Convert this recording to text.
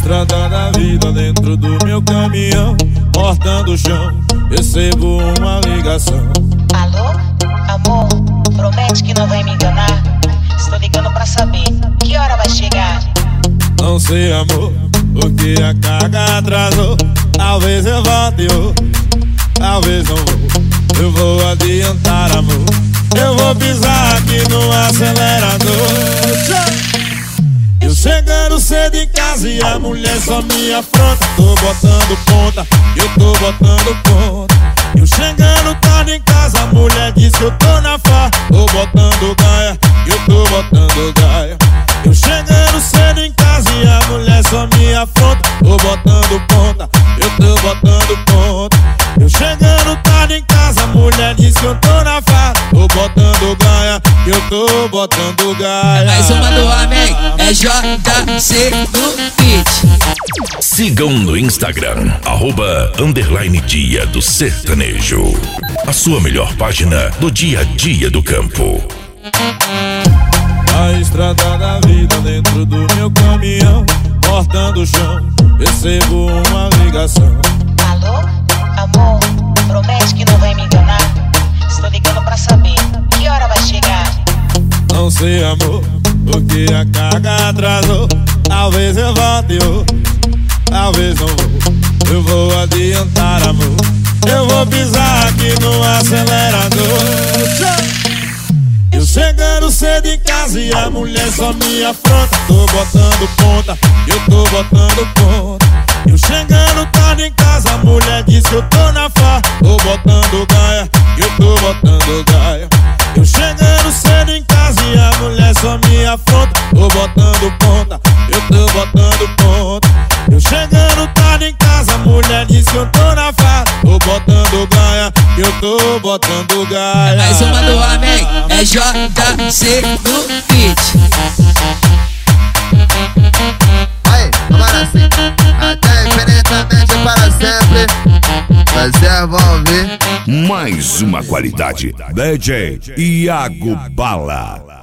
estrada da vida dentro do meu caminhão, cortando o chão, recebo uma ligação. Alô, amor, promete que não vai me enganar. Estou ligando pra saber que hora vai chegar. Não sei, amor, porque a carga atrasou. Talvez eu volte hoje, talvez não vou. Eu vou adiantar, amor, eu vou pisar aqui no acelerador. Eu chegando cedo em casa e a mulher só me afronta. Tô botando ponta, eu tô botando ponta. Eu chegando tarde em casa, a mulher diz que eu tô na farra. Tô botando gaia, eu tô botando gaia. Eu chegando cedo em casa e a mulher só me afronta. Tô botando ponta, eu tô botando ponta. Eu chegando tarde em casa, a mulher diz que eu tô na farra. Tô botando gaia, eu tô botando gaia. Mais uma do homem, é JC do Beat. Sigam no Instagram, @_dia do sertanejo. A sua melhor página do dia a dia do campo. A estrada da vida dentro do meu caminhão, cortando o chão, recebo uma ligação. Alô, amor, promete que não vai me enganar. Estou ligando pra saber que hora vai chegar. Não sei, amor, porque a carga atrasou. Talvez eu volte hoje, talvez não vou. Eu vou adiantar, amor, eu vou pisar aqui no acelerador. Eu chegando cedo em casa e a mulher só me afronta. Tô botando ponta, eu tô botando ponta. Eu chegando tarde em casa, a mulher diz que eu tô na farra. Tô botando gaia, eu tô botando gaia. Eu chegando cedo em casa e a mulher só me afronta. Tô botando ponta, eu tô botando ponta. Eu chegando tarde em casa, a mulher diz que eu tô na farra. Tô botando gaia, eu tô botando gaia. Mais uma do homem, é JC do Beat. Aí, agora sim, até infinitamente para sempre. Vocês vão ver Mais uma qualidade, DJ Iago Bala.